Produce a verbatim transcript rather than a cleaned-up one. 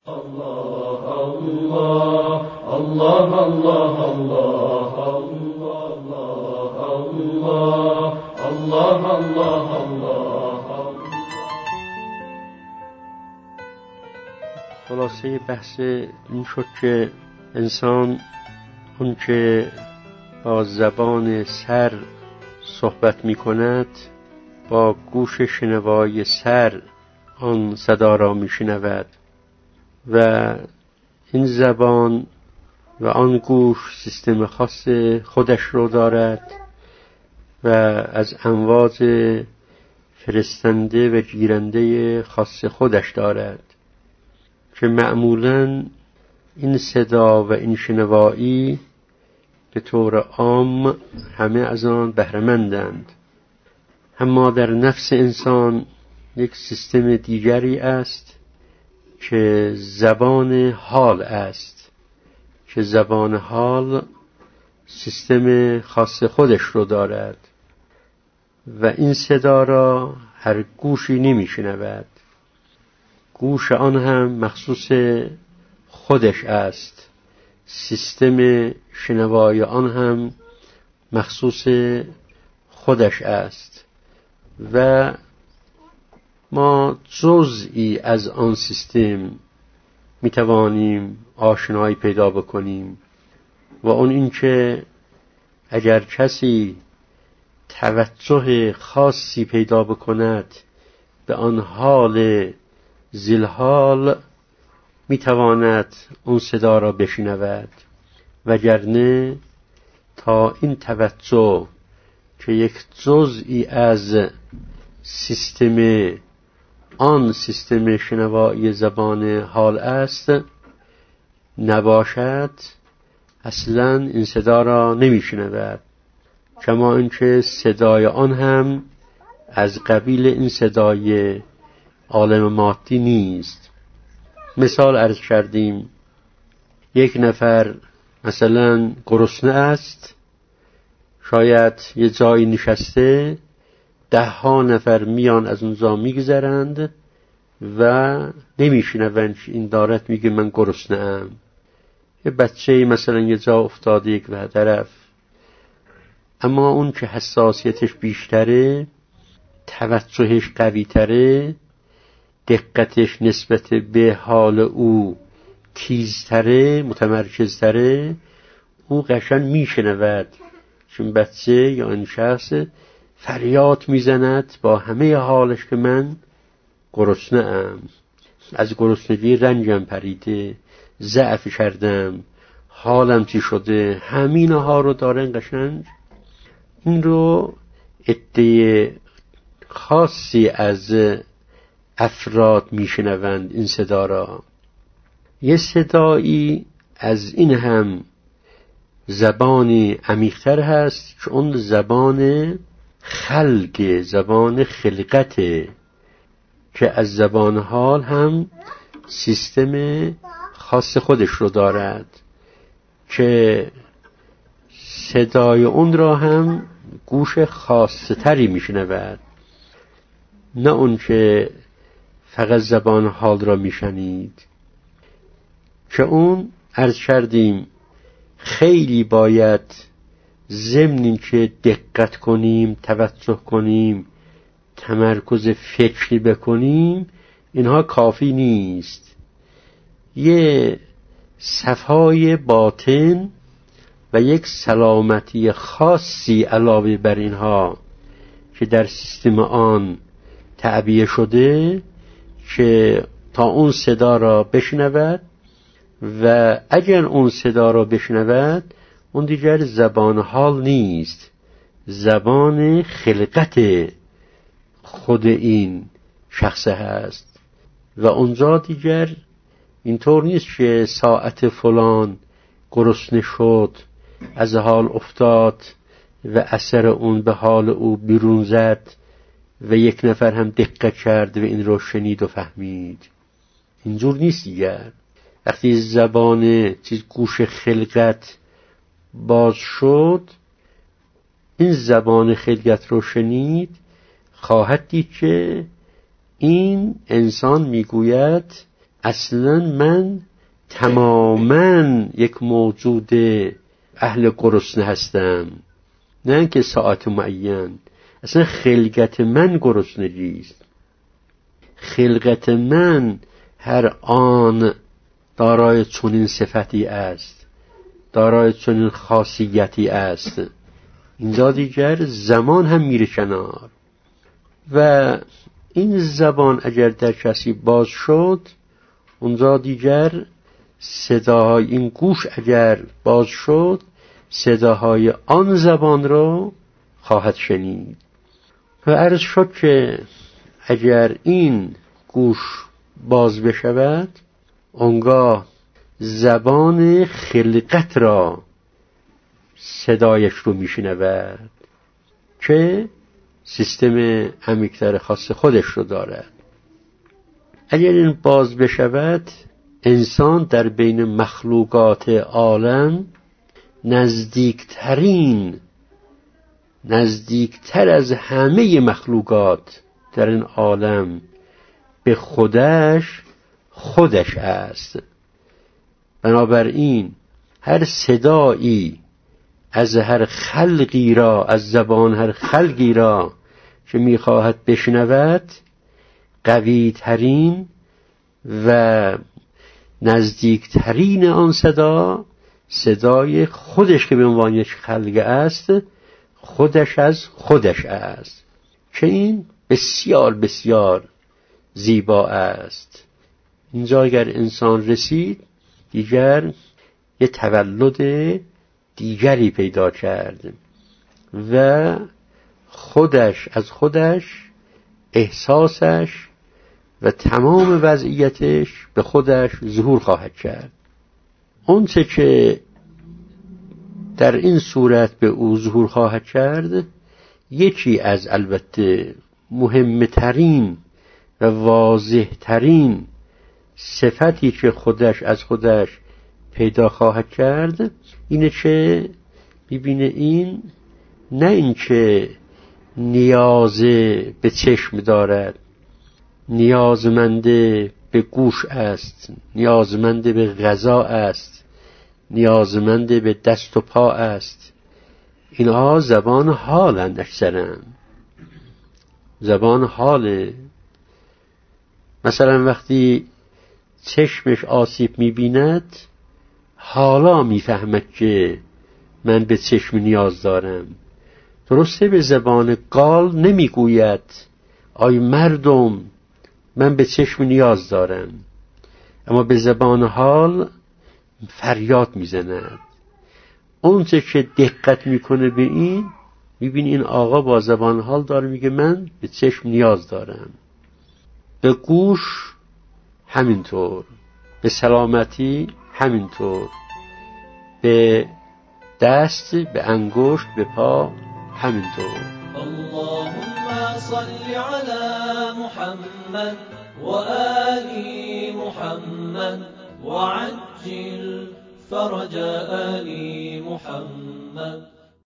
الله الله الله الله الله الله الله الله الله. خلاصه بحث این شد که انسان اون که با زبان سر صحبت می کند با گوش شنوای سر آن صدا را می شنود و این زبان و آن گوش سیستم خاص خودش رو دارد و از امواج فرستنده و گیرنده خاص خودش دارد که معمولاً این صدا و این شنوایی به طور عام همه از آن بهره‌مندند، اما در نفس انسان یک سیستم دیگری است که زبان حال است، که زبان حال سیستم خاص خودش رو دارد و این صدا را هر گوشی نمی شنود. گوش آن هم مخصوص خودش است، سیستم شنوای آن هم مخصوص خودش است و ما جزئی از آن سیستم می توانیم آشنایی پیدا بکنیم و اون این که اگر کسی توجه خاصی پیدا بکند به آن حال ذی‌الحال می تواند اون صدا را بشنود، وگرنه تا این توجه که یک جزئی از سیستم آن سیستم شنوایی زبان حال است نباشد اصلا این صدا را نمی شنود، کما اینکه صدای آن هم از قبیل این صدای عالم مادی نیست. مثال عرض کردیم، یک نفر مثلا گرسنه است، شاید یه جایی نشسته، ده ها نفر میان از اونجا میگذرند و نمیشنوند این دارد میگه من گرسنه ام. یه بچه مثلا یه جا افتاده یک به طرف، اما اون که حساسیتش بیشتره، توجهش قوی تره، دقتش نسبت به حال او تیزتره، متمرکزتره، او قشنگ میشنود چون بچه یا این شخص فریاد میزند با همه حالش که من گرسنه ام، از گرسنگی رنجم پریده، ضعف کردم، حالم چی شده، همینها رو دارن قشنگ. این رو عده خاصی از افراد میشنوند این صدا را. یه صدایی از این هم زبانی عمیق‌تر هست که اون زبان خلق، زبان خلقت، که از زبان حال هم سیستم خاص خودش رو دارد که صدای اون را هم گوش خاصتری میشنود، نه اون که فقط زبان حال را میشنید، که اون عرض کردیم خیلی باید ضمن این که دقت کنیم، توجه کنیم، تمرکز فکری بکنیم، اینها کافی نیست. یه صفای باطن و یک سلامتی خاصی علاوه بر اینها که در سیستم آن تعبیه شده که تا اون صدا را بشنود و اگر اون صدا را بشنود اون دیگر زبان حال نیست، زبان خلقت خود این شخص هست و اونجا دیگر اینطور نیست که ساعت فلان گرسنه شد، از حال افتاد و اثر اون به حال او بیرون زد و یک نفر هم دقت کرد و این رو شنید و فهمید. اینجور نیست دیگر. وقتی زبان چیز گوش خلقت باز شد، این زبان خلقت رو شنید، خواهد دید که این انسان میگوید اصلا من تماما یک موجود اهل گرسنه هستم، نه اینکه ساعت معین. اصلا خلقت من گرسنگیست. خلقت من هر آن دارای چنین صفتی است، دارای چنین خاصیتی است. اینجا دیگر زمان هم میره کنار و این زبان اگر در کسی باز شد، اونجا دیگر صداهای این گوش اگر باز شد، صداهای آن زبان رو خواهد شنید. و عرض شد که اگر این گوش باز بشود، اونگاه زبان خلقت را صدایش رو میشنود که سیستم عمیق‌تر خاص خودش رو دارد. اگر این باز بشود، انسان در بین مخلوقات عالم نزدیکترین نزدیکتر از همه مخلوقات در این عالم به خودش خودش است. بنابراین هر صدایی از هر خلقی را، از زبان هر خلقی را که میخواهد بشنود، قوی ترین و نزدیکترین آن صدا صدای خودش که به عنوان یک خلق است، خودش از خودش است، که این بسیار بسیار زیبا است. اینجا اگر انسان رسید، دیگر یه تولد دیگری پیدا کرد و خودش از خودش، احساسش و تمام وضعیتش به خودش ظهور خواهد کرد. اون چه که در این صورت به او ظهور خواهد کرد، یکی از البته مهمترین و واضحترین صفتی که خودش از خودش پیدا خواهد کرد اینه که ببینه این نه اینکه نیاز به چشم دارد، نیازمند به گوش است، نیازمند به غذا است، نیازمند به دست و پا است. اینها زبان حالند، اکثرا زبان حاله. مثلا وقتی چشمش آسیب می‌بیند، حالا میفهمد که من به چشم نیاز دارم. درسته به زبان قال نمیگوید آی مردم من به چشم نیاز دارم، اما به زبان حال فریاد میزند. اون چه که دقت میکنه به این، میبینی این آقا با زبان حال داره میگه من به چشم نیاز دارم. به گوش همینطور، به سلامتی همینطور، به دست، به انگشت، به پا همینطور. اللهم صل على محمد وآل محمد وعجل فرج آل محمد.